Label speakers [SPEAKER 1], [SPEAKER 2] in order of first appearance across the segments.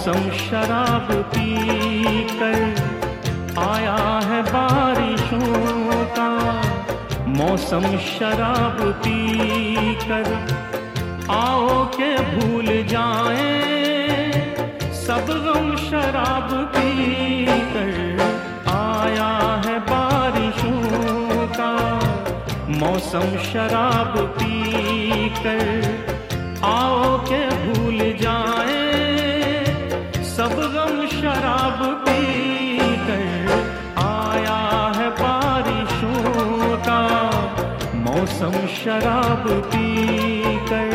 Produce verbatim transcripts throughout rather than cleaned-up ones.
[SPEAKER 1] मौसम शराब पी कर आया है बारिशों का। मौसम शराब पी कर आओ के भूल जाएं सब गम। शराब पी कर आया है बारिशों का। मौसम शराब पी कर आओ के भूल जाएं सब गम। शराब पी कर आया है बारिशों का। मौसम शराब पी कर।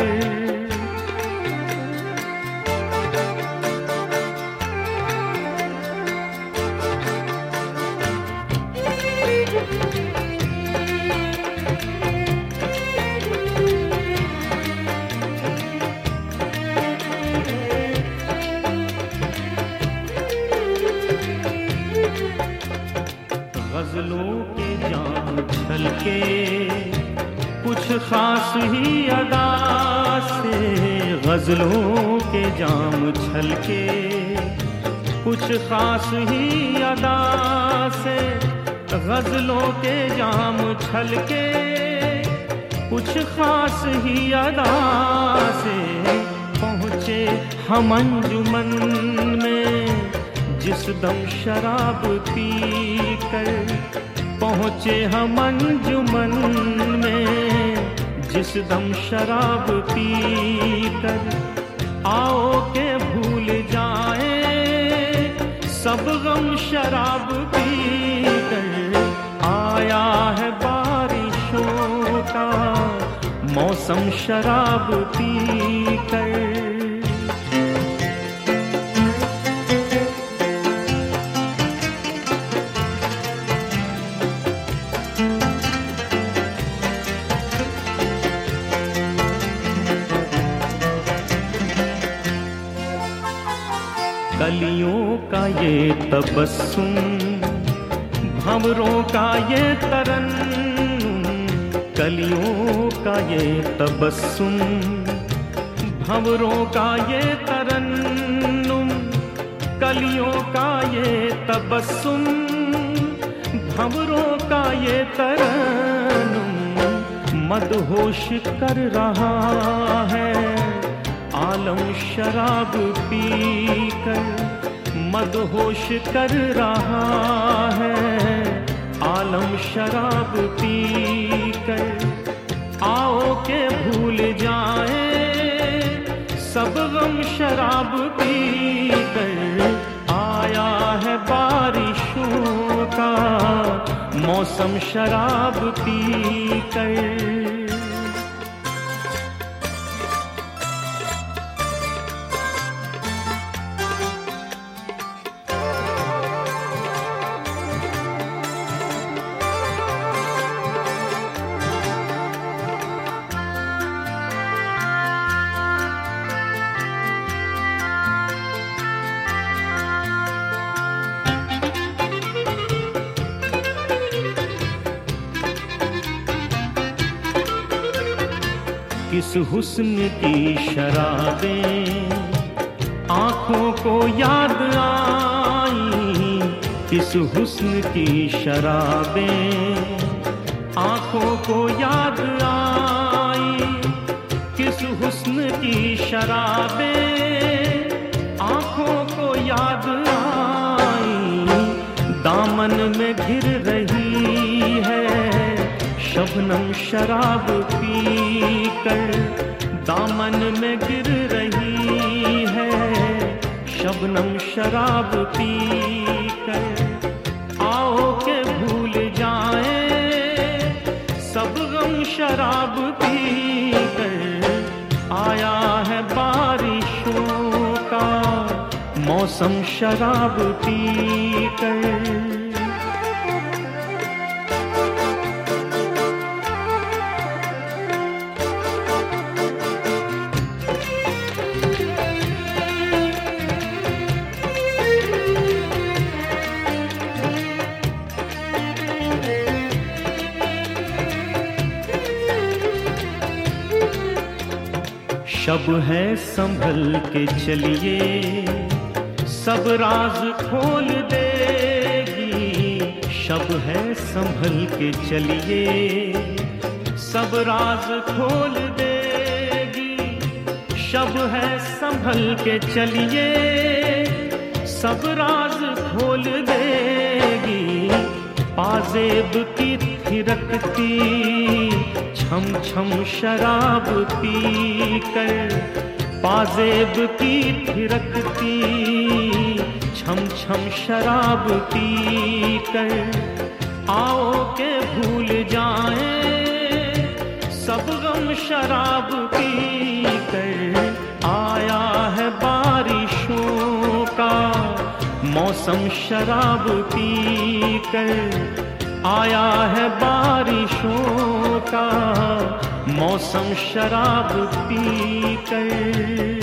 [SPEAKER 1] गज़लों के जाम छलके कुछ खास ही अदा से। गज़लों के जाम छलके कुछ खास ही अदा से। गज़लों के जाम छलके कुछ खास ही अदा से। पहुँचे हम अंजुमन में जिस दम शराब पी कर। पहुँचे हम अंजुमन में जिस दम शराब पी कर आओ के भूल जाएं सब गम। शराब पी कर आया है बारिशों का। मौसम शराब पी कर। कलियों का ये तबस्सुम भंवरों का ये तरन्नुम। कलियों का ये तबस्सुम भंवरों का ये तरन्नुम। कलियों का ये तबस्सुम भंवरों का ये तरन्नुम। मदहोश कर रहा है आलम शराब पी कर। मदहोश कर रहा है आलम शराब पी कर आओ के भूल जाएं सब गम। शराब पी कर आया है बारिशों का। मौसम शराब पी कर। किस हुस्न की शराबें आँखों को याद आई। किस हुस्न की शराबें आँखों को याद आई। किस हुस्न की शराबें आँखों को याद आई। दामन में घिर रही है शबनम शराब पी कर। दामन में गिर रही है शबनम शराब पी कर आओ के भूल जाएं सब गम। शराब पी कर आया है बारिशों का। मौसम शराब पी कर। शब है संभल के चलिए सब राज खोल देगी। शब है संभल के चलिए, सब राज खोल देगी। शब है संभल के चलिए, सब राज खोल देगी। पाजेब की थिरकती छम छम शराब पी कर, पाजेब की थिरकती छम छम शराब पी कर, आओ के भूल जाएं सब गम शराब पी कर। आया है बारिशों का मौसम शराब पी कर, आया है बारिशों का मौसम शराब पी कर।